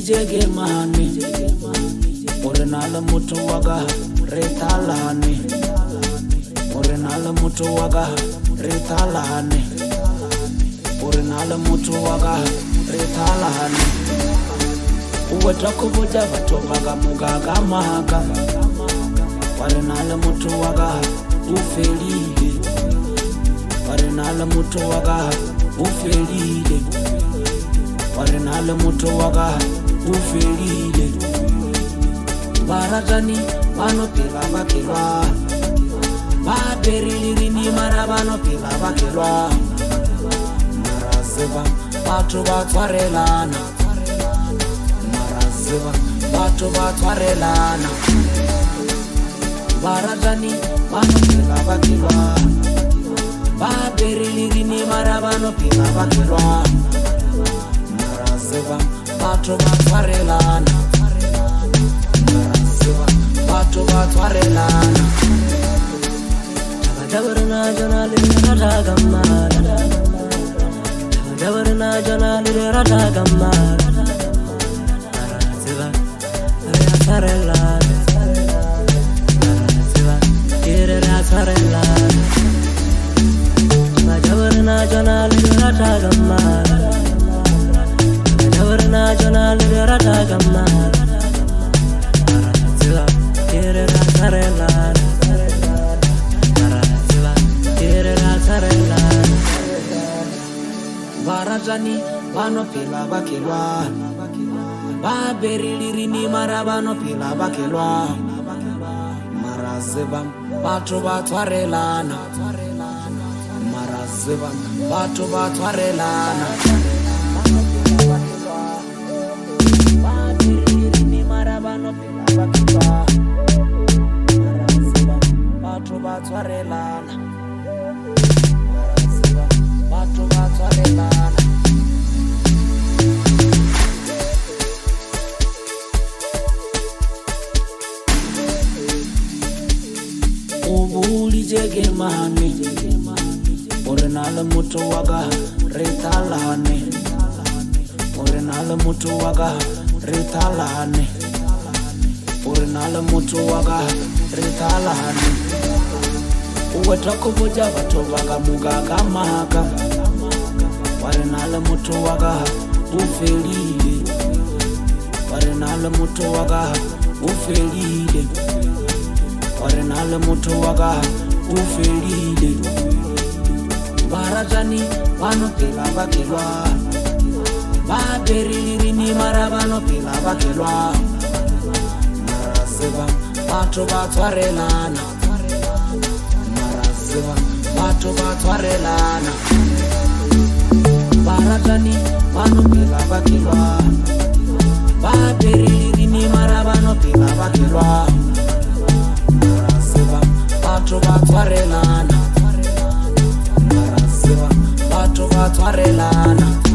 jege mane Orenala mutu waga retalane Orenala mutu waga retalane Orenala mutu waga retalane Uweta kubuja vatobaga mugaga maga Orenala mutu waga ufelile Orenala mutu waga ufelile Orenala mutu waga ufelile Baratani vanopila vakilwa Vaperilini mara vanopila vakilwa Maraziva vatu vatwarelana Maraziva vatu vatwarelana Baratani vanopila vakilwa Vaperilini mara vanopila vakilwa Maraziva vatu vatwarelana Vatu vatwarelana Dabarna jana lirata gamara Dabarna jana lirata gamara Ziva sarelana Ziva kirera sarelana Dabarna jana lirata gamara Dabarna jana lirata gamara Kirera sarelana Kirera sarelana Baratani vanopila vakilwana Vaberilini mara vanopila vakilwana Maraziva vatu vatwarelana Maraziva vatu vatwarelana Vaberilini mara vanopila vakilwana Vatu vatwarelana Vatu vatwarelana Ubuli jege mane Orenala mutu waga retalane Orenala mutu waga retalane Orenala mutu waga retalane Uweta kubuja vatobaga mugaga maga Warenala mutu waga ufelile Warenala mutu waga ufelile Warenala mutu waga ufelile Baratani vanopila vakilwa Vaperilini mara vanopila vakilwa Maraziva vatu vatwarelana Maraziva vatu vatwarelana Baratani vanopila vakilwa Vaperilini mara vanopila vakilwa Maraziva vatu vatwarelana Maraziva vatu vatwarelana